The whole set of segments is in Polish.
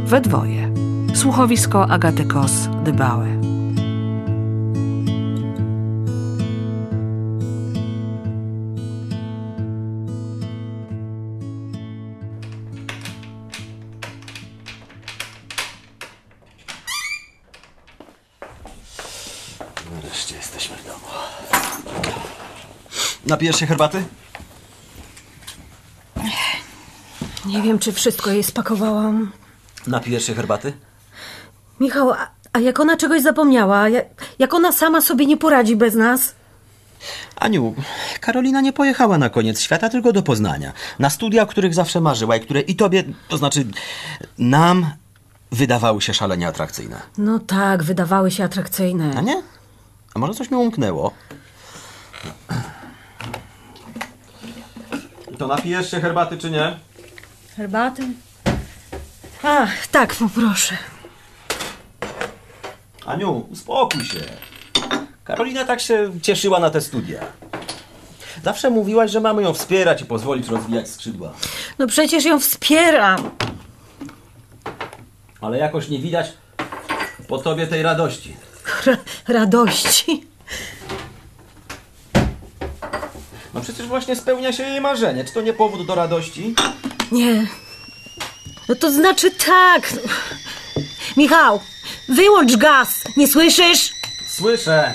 we dwoje. Słuchowisko Agaty Kos-Dybałe. Nareszcie jesteśmy w domu. Napijesz się herbaty? Nie wiem, czy wszystko jej spakowałam. Napijesz się herbaty? Michał, a jak ona czegoś zapomniała? Jak ona sama sobie nie poradzi bez nas? Aniu, Karolina nie pojechała na koniec świata, tylko do Poznania. Na studia, o których zawsze marzyła i które i tobie, to znaczy nam, wydawały się szalenie atrakcyjne. No tak, wydawały się atrakcyjne. A nie? A może coś mi umknęło? To napijesz się herbaty, czy nie? Herbaty? A, tak, poproszę. Aniu, uspokój się. Karolina tak się cieszyła na te studia. Zawsze mówiłaś, że mamy ją wspierać i pozwolić rozwijać skrzydła. No przecież ją wspieram. Ale jakoś nie widać po tobie tej radości. Radości. No przecież właśnie spełnia się jej marzenie. Czy to nie powód do radości? Nie. No to znaczy tak. Michał, wyłącz gaz. Nie słyszysz? Słyszę.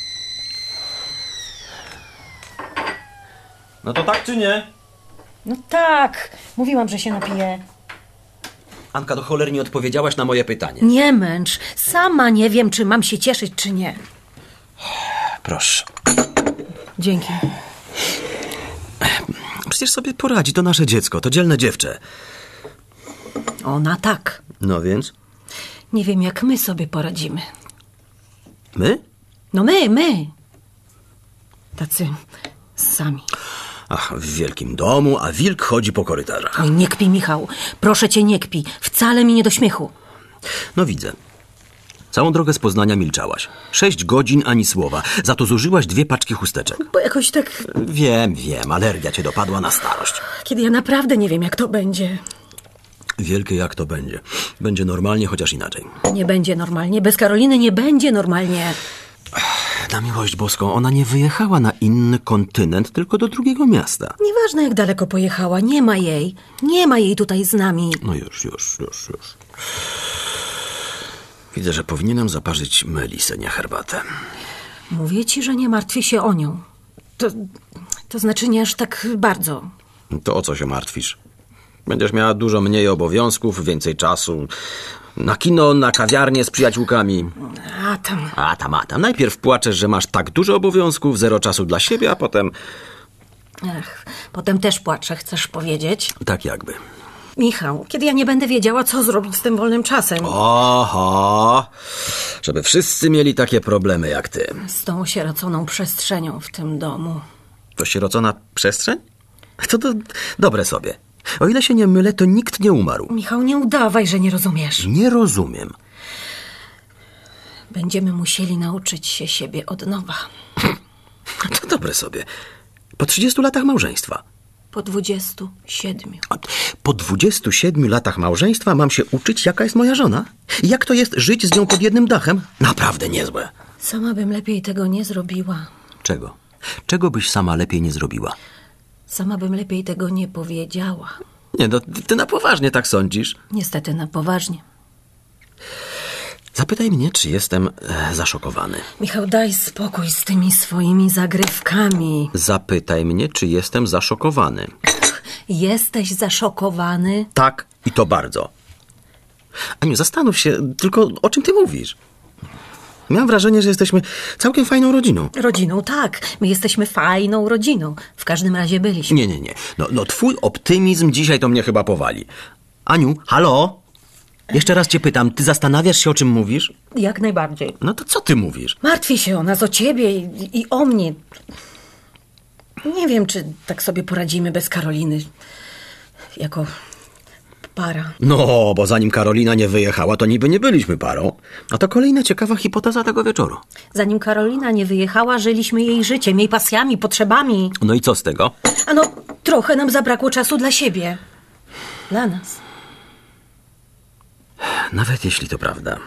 No to tak czy nie? No tak. Mówiłam, że się napiję. Anka, do cholernie odpowiedziałaś na moje pytanie. Nie męcz. Sama nie wiem, czy mam się cieszyć, czy nie. Proszę. Dzięki. Przecież sobie poradzi, to nasze dziecko, to dzielne dziewczę. Ona tak. No więc? Nie wiem, jak my sobie poradzimy. My? No my. Tacy sami. Ach, w wielkim domu, a wilk chodzi po korytarzach. Oj, nie kpi, Michał. Proszę cię, nie kpi. Wcale mi nie do śmiechu. No widzę. Całą drogę z Poznania milczałaś. 6 godzin ani słowa. Za to zużyłaś 2 paczki chusteczek. Bo jakoś tak... Wiem, alergia cię dopadła na starość. Kiedy ja naprawdę nie wiem, jak to będzie. Wielkie jak to będzie. Będzie normalnie, chociaż inaczej. Nie będzie normalnie. Bez Karoliny nie będzie normalnie. Na miłość boską, ona nie wyjechała na inny kontynent, tylko do drugiego miasta. Nieważne, jak daleko pojechała. Nie ma jej. Nie ma jej tutaj z nami. No już. Widzę, że powinienem zaparzyć Melisę, nie herbatę. Mówię ci, że nie martwię się o nią. To znaczy nie aż tak bardzo. To o co się martwisz? Będziesz miała dużo mniej obowiązków, więcej czasu. Na kino, na kawiarnię z przyjaciółkami. A tam. Najpierw płaczesz, że masz tak dużo obowiązków, 0 czasu dla siebie, a potem... Potem też płaczę, chcesz powiedzieć? Tak jakby. Michał, kiedy ja nie będę wiedziała, co zrobić z tym wolnym czasem. Oho! Żeby wszyscy mieli takie problemy jak ty. Z tą osieroconą przestrzenią w tym domu. To sierocona przestrzeń? To dobre sobie. O ile się nie mylę, to nikt nie umarł. Michał, nie udawaj, że nie rozumiesz. Nie rozumiem. Będziemy musieli nauczyć się siebie od nowa. To dobre sobie. Po 30 latach małżeństwa. Po 27. Po 27 latach małżeństwa mam się uczyć, jaka jest moja żona? Jak to jest żyć z nią pod jednym dachem? Naprawdę niezłe. Sama bym lepiej tego nie zrobiła. Czego? Czego byś sama lepiej nie zrobiła? Sama bym lepiej tego nie powiedziała. Nie, no ty na poważnie tak sądzisz? Niestety na poważnie. Zapytaj mnie, czy jestem zaszokowany. Michał, daj spokój z tymi swoimi zagrywkami. Zapytaj mnie, czy jestem zaszokowany. Jesteś zaszokowany? Tak, i to bardzo. Aniu, zastanów się, tylko o czym ty mówisz? Miałam wrażenie, że jesteśmy całkiem fajną rodziną. Rodziną, tak. My jesteśmy fajną rodziną. W każdym razie byliśmy. Nie. No twój optymizm dzisiaj to mnie chyba powali. Aniu, halo? Jeszcze raz cię pytam, ty zastanawiasz się, o czym mówisz? Jak najbardziej. No to co ty mówisz? Martwię się o nas, o ciebie i o mnie. Nie wiem, czy tak sobie poradzimy bez Karoliny. Jako para. No, bo zanim Karolina nie wyjechała, to niby nie byliśmy parą. A to kolejna ciekawa hipoteza tego wieczoru. Zanim Karolina nie wyjechała, żyliśmy jej życiem, jej pasjami, potrzebami. No i co z tego? A no, trochę nam zabrakło czasu dla siebie. Dla nas. Nawet jeśli to prawda.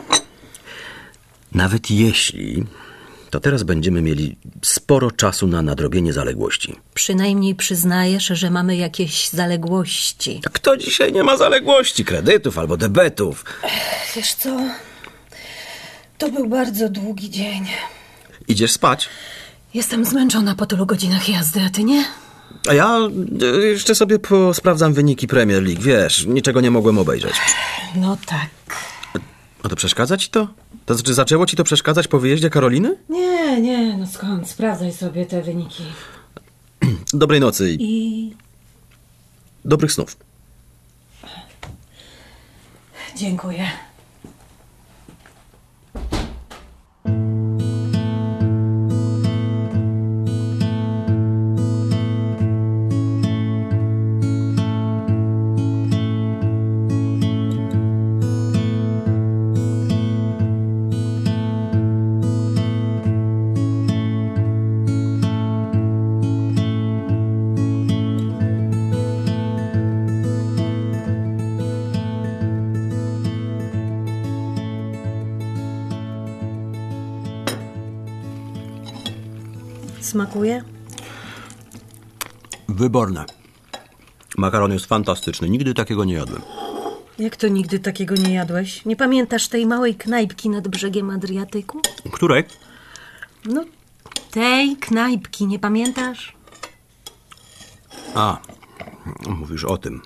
Nawet jeśli, to teraz będziemy mieli sporo czasu na nadrobienie zaległości. Przynajmniej przyznajesz, że mamy jakieś zaległości. A kto dzisiaj nie ma zaległości? Kredytów albo debetów? Wiesz co? To był bardzo długi dzień. Idziesz spać? Jestem zmęczona po tylu godzinach jazdy, a ty nie? A ja jeszcze sobie sprawdzam wyniki Premier League. Wiesz, niczego nie mogłem obejrzeć. No tak. A to przeszkadza ci to? To znaczy zaczęło ci to przeszkadzać po wyjeździe Karoliny? Nie, no skąd? Sprawdzaj sobie te wyniki. Dobrej nocy I dobrych snów. dziękuję. Smakuje? Wyborne. Makaron jest fantastyczny. Nigdy takiego nie jadłem. Jak to nigdy takiego nie jadłeś? Nie pamiętasz tej małej knajpki nad brzegiem Adriatyku? Której? No, tej knajpki, nie pamiętasz? A, mówisz o tym.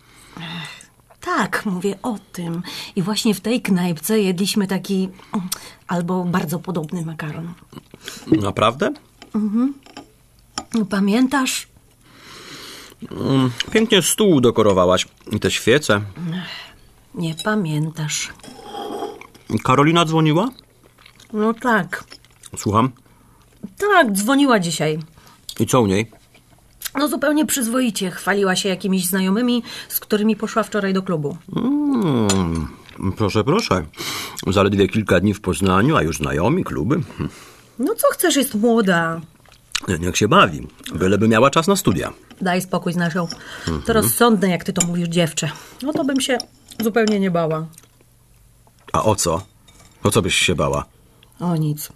Tak, mówię o tym. I właśnie w tej knajpce jedliśmy taki albo bardzo podobny makaron. Naprawdę? No, pamiętasz? Pięknie stół dekorowałaś. I te świece. Nie pamiętasz. Karolina dzwoniła? No tak. Słucham. Tak, dzwoniła dzisiaj. I co u niej? No zupełnie przyzwoicie. Chwaliła się jakimiś znajomymi, z którymi poszła wczoraj do klubu. Proszę, proszę. Zaledwie kilka dni w Poznaniu, a już znajomi, kluby. No co chcesz, jest młoda. Niech się bawi. Byleby miała czas na studia. Daj spokój z naszą. To rozsądne, jak ty to mówisz, dziewczę. No to bym się zupełnie nie bała. A o co? O co byś się bała? O nic.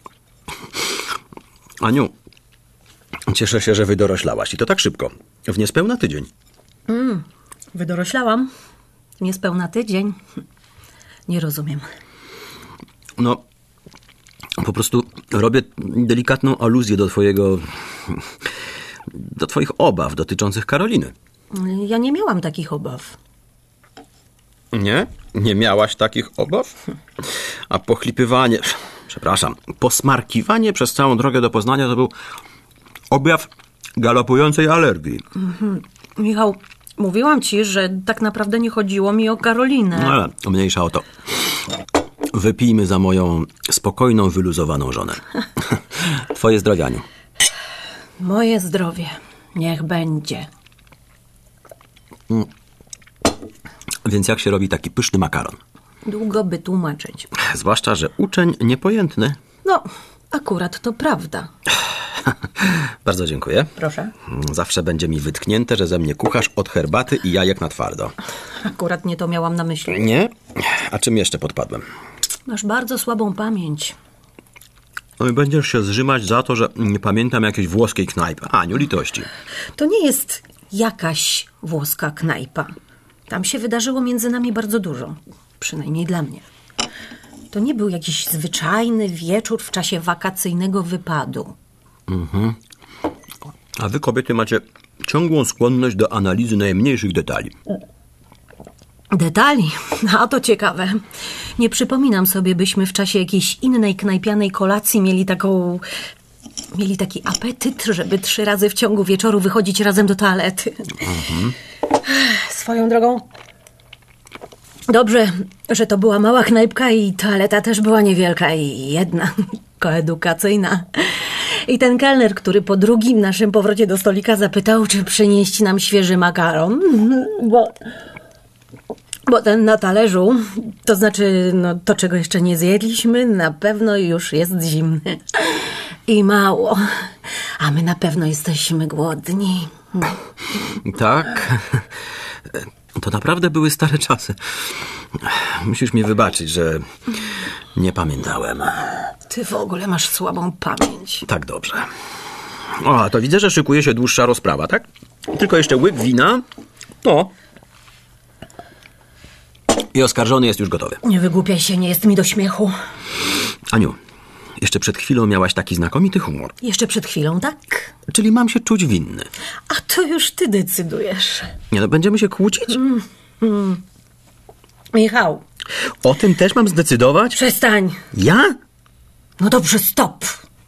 Aniu, cieszę się, że wydoroślałaś. I to tak szybko. W niespełna tydzień. Wydoroślałam. Niespełna tydzień. Nie rozumiem. No, po prostu robię delikatną aluzję do twoich obaw dotyczących Karoliny. Ja nie miałam takich obaw. Nie? Nie miałaś takich obaw? A posmarkiwanie przez całą drogę do Poznania to był objaw galopującej alergii. Michał, mówiłam ci, że tak naprawdę nie chodziło mi o Karolinę. No ale mniejsza o to. Wypijmy za moją spokojną, wyluzowaną żonę. Twoje zdrowie, Aniu. Moje zdrowie. Niech będzie. Więc jak się robi taki pyszny makaron? Długo by tłumaczyć. Zwłaszcza, że uczeń niepojętny. No, akurat to prawda. Bardzo dziękuję. Proszę. Zawsze będzie mi wytknięte, że ze mnie kucharz od herbaty i jajek na twardo. Akurat nie to miałam na myśli. Nie? A czym jeszcze podpadłem? Masz bardzo słabą pamięć. No i będziesz się zrzymać za to, że nie pamiętam jakiejś włoskiej knajpy. Aniu, litości. To nie jest jakaś włoska knajpa. Tam się wydarzyło między nami bardzo dużo. Przynajmniej dla mnie. To nie był jakiś zwyczajny wieczór w czasie wakacyjnego wypadu. A wy, kobiety, macie ciągłą skłonność do analizy najmniejszych detali. Detali? A to ciekawe. Nie przypominam sobie, byśmy w czasie jakiejś innej knajpianej kolacji mieli taki apetyt, żeby 3 razy w ciągu wieczoru wychodzić razem do toalety. Swoją drogą, dobrze, że to była mała knajpka i toaleta też była niewielka i jedna, koedukacyjna. I ten kelner, który po drugim naszym powrocie do stolika zapytał, czy przynieść nam świeży makaron, bo ten na talerzu, to znaczy to, czego jeszcze nie zjedliśmy, na pewno już jest zimny. I mało. A my na pewno jesteśmy głodni. Tak. To naprawdę były stare czasy. Musisz mi wybaczyć, że nie pamiętałem. Ty w ogóle masz słabą pamięć. Tak dobrze. O, to widzę, że szykuje się dłuższa rozprawa, tak? Tylko jeszcze łyk wina. No. I oskarżony jest już gotowy. Nie wygłupiaj się, nie jest mi do śmiechu. Aniu, jeszcze przed chwilą miałaś taki znakomity humor. Jeszcze przed chwilą, tak? Czyli mam się czuć winny. A to już ty decydujesz. Nie no, będziemy się kłócić? Michał, O tym też mam zdecydować? przestań. Ja? No dobrze, stop.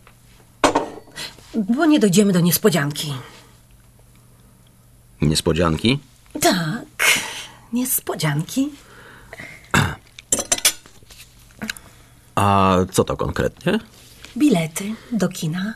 Bo nie dojdziemy do niespodzianki. Niespodzianki? Tak, niespodzianki. A co to konkretnie? Bilety do kina.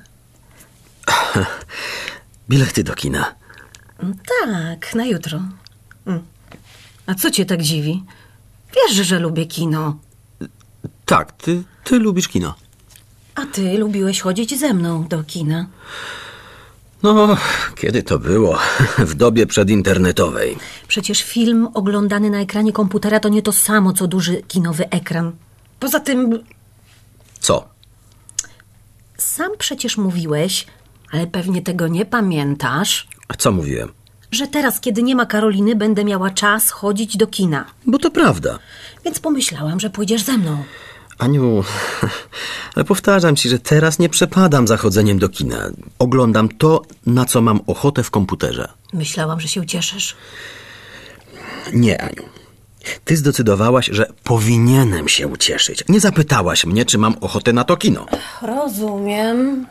Bilety do kina. Tak, na jutro. A co cię tak dziwi? Wiesz, że lubię kino. Tak, ty lubisz kino. A ty lubiłeś chodzić ze mną do kina. No, kiedy to było? W dobie przedinternetowej. Przecież film oglądany na ekranie komputera to nie to samo, co duży kinowy ekran. Poza tym Co? sam przecież mówiłeś, ale pewnie tego nie pamiętasz, A co mówiłem? że teraz, kiedy nie ma Karoliny, będę miała czas chodzić do kina. Bo to prawda. Więc pomyślałam, że pójdziesz ze mną. Aniu, ale powtarzam ci, że teraz nie przepadam za chodzeniem do kina. Oglądam to, na co mam ochotę w komputerze. Myślałam, że się ucieszysz. Nie, Aniu. Ty zdecydowałaś, że powinienem się ucieszyć. Nie zapytałaś mnie, czy mam ochotę na to kino. Rozumiem.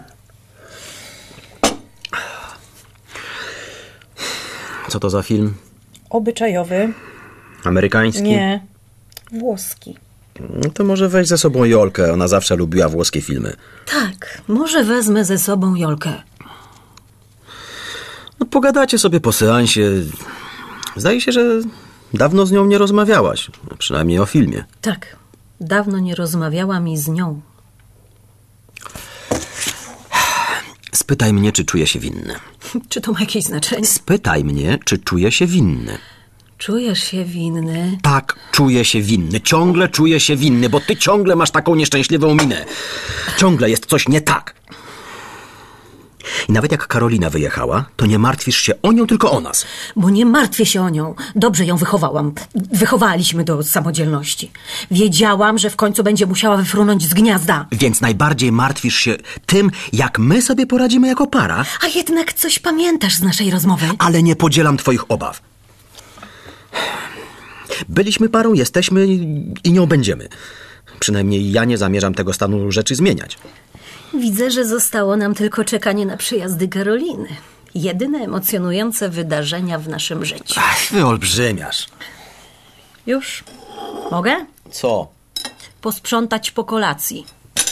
Co to za film? Obyczajowy. Amerykański? Nie. Włoski. No to może weź ze sobą Jolkę. Ona zawsze lubiła włoskie filmy. Tak, może wezmę ze sobą Jolkę. No, pogadacie sobie po seansie. Zdaje się, że dawno z nią nie rozmawiałaś. Przynajmniej o filmie. Tak, dawno nie rozmawiałam i z nią. Spytaj mnie, czy czuję się winny. Czy to ma jakieś znaczenie? Spytaj mnie, czy czuję się winny. Czujesz się winny? Tak, czuję się winny. Ciągle czuję się winny, bo ty ciągle masz taką nieszczęśliwą minę. Ciągle jest coś nie tak. I nawet jak Karolina wyjechała, to nie martwisz się o nią, tylko o nas. Bo nie martwię się o nią. Dobrze ją wychowałam. Wychowaliśmy do samodzielności. Wiedziałam, że w końcu będzie musiała wyfrunąć z gniazda. Więc najbardziej martwisz się tym, jak my sobie poradzimy jako para. A jednak coś pamiętasz z naszej rozmowy. Ale nie podzielam twoich obaw. Byliśmy parą, jesteśmy i nią będziemy. Przynajmniej ja nie zamierzam tego stanu rzeczy zmieniać. Widzę, że zostało nam tylko czekanie na przyjazdy Karoliny. Jedyne emocjonujące wydarzenia w naszym życiu. Ach, wyolbrzymiasz. Już? Mogę? Co? Posprzątać po kolacji.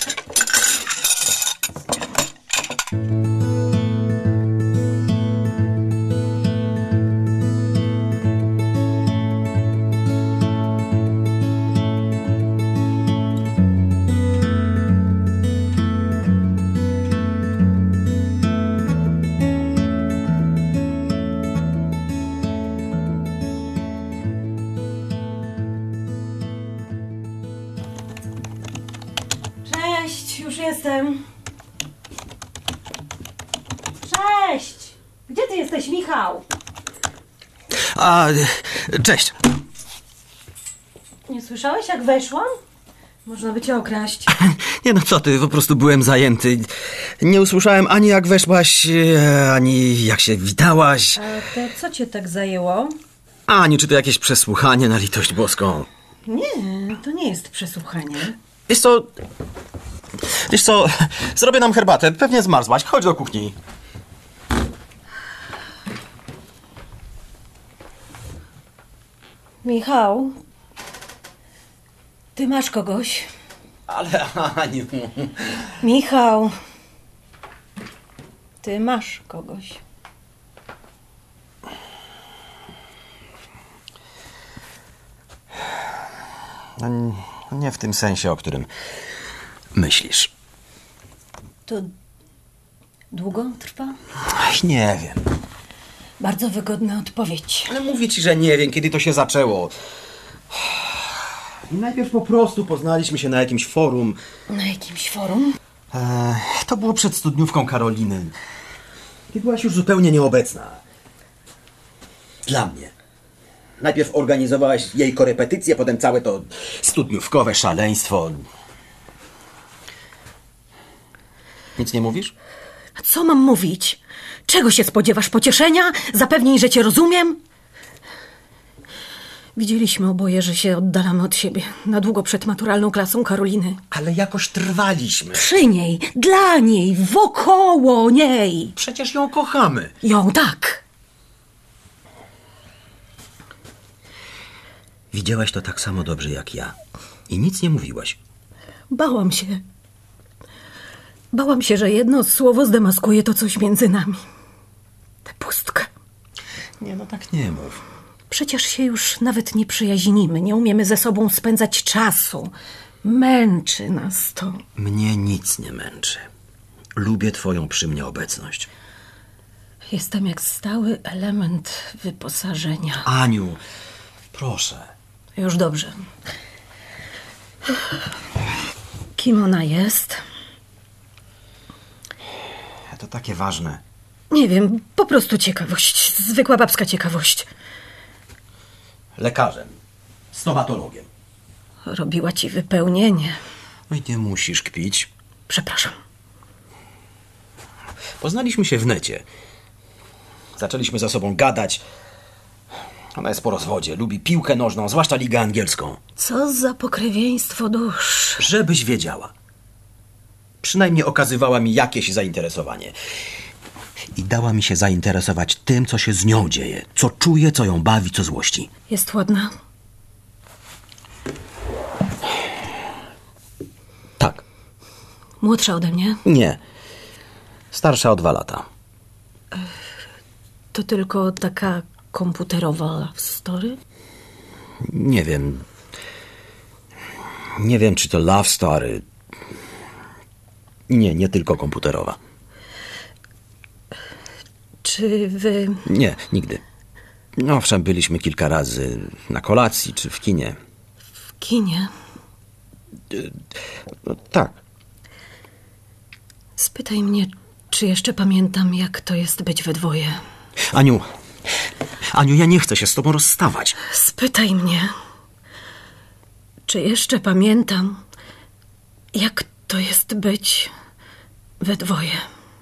Cześć, już jestem. Cześć! Gdzie ty jesteś, Michał? Cześć. Nie słyszałeś, jak weszłam? Można by cię okraść. Nie no co ty, po prostu byłem zajęty. Nie usłyszałem ani jak weszłaś, ani jak się witałaś. A to co cię tak zajęło? Ani czy to jakieś przesłuchanie na litość boską. Nie, to nie jest przesłuchanie. Wiesz co, zrobię nam herbatę, pewnie zmarzłaś. Chodź do kuchni. Michał, ty masz kogoś. Ale Aniu... Michał, ty masz kogoś. Nie w tym sensie, o którym myślisz. To długo trwa? Ach, nie wiem. Bardzo wygodna odpowiedź. Ale mówię ci, że nie wiem, kiedy to się zaczęło. I najpierw po prostu poznaliśmy się na jakimś forum. Na jakimś forum? To było przed studniówką Karoliny. Ty byłaś już zupełnie nieobecna. Dla mnie. Najpierw organizowałaś jej korepetycje, potem całe to studniówkowe szaleństwo. Nic nie mówisz? A co mam mówić? Czego się spodziewasz? Pocieszenia? Zapewnień, że cię rozumiem? Widzieliśmy oboje, że się oddalamy od siebie. Na długo przed maturalną klasą Karoliny. Ale jakoś trwaliśmy. Przy niej, dla niej, wokoło niej. Przecież ją kochamy. Ją tak. Widziałaś to tak samo dobrze jak ja. I nic nie mówiłaś. Bałam się. Bałam się, że jedno słowo zdemaskuje to coś między nami. Tę pustkę. Nie, no tak nie mów. Przecież się już nawet nie przyjaźnimy. Nie umiemy ze sobą spędzać czasu. Męczy nas to. Mnie nic nie męczy. Lubię twoją przy mnie obecność. Jestem jak stały element wyposażenia. Aniu, proszę. Już dobrze. Kim ona jest? To takie ważne. Nie wiem, po prostu ciekawość. Zwykła babska ciekawość. Lekarzem. Stomatologiem. Robiła ci wypełnienie. No i nie musisz kpić. Przepraszam. Poznaliśmy się w necie. Zaczęliśmy ze sobą gadać. Ona jest po rozwodzie. Lubi piłkę nożną, zwłaszcza ligę angielską. Co za pokrewieństwo dusz. Żebyś wiedziała. Przynajmniej okazywała mi jakieś zainteresowanie. I dała mi się zainteresować tym, co się z nią dzieje. Co czuje, co ją bawi, co złości. Jest ładna? Tak. Młodsza ode mnie? Nie. Starsza o 2 lata. To tylko taka komputerowa love story? Nie wiem. Nie wiem, czy to love story. Nie tylko komputerowa. Czy wy... Nie, nigdy. No, owszem, byliśmy kilka razy na kolacji czy w kinie. w kinie? No, tak. Spytaj mnie, czy jeszcze pamiętam, jak to jest być we dwoje. Aniu, ja nie chcę się z tobą rozstawać. Spytaj mnie, czy jeszcze pamiętam, jak to jest być we dwoje.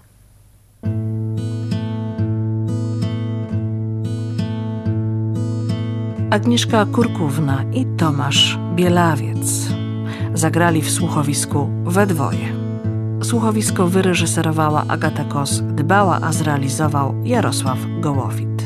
Agnieszka Kurkówna i Tomasz Bielawiec zagrali w słuchowisku we dwoje. Słuchowisko wyreżyserowała Agata Kos-Dybała, a zrealizował Jarosław Gołowik.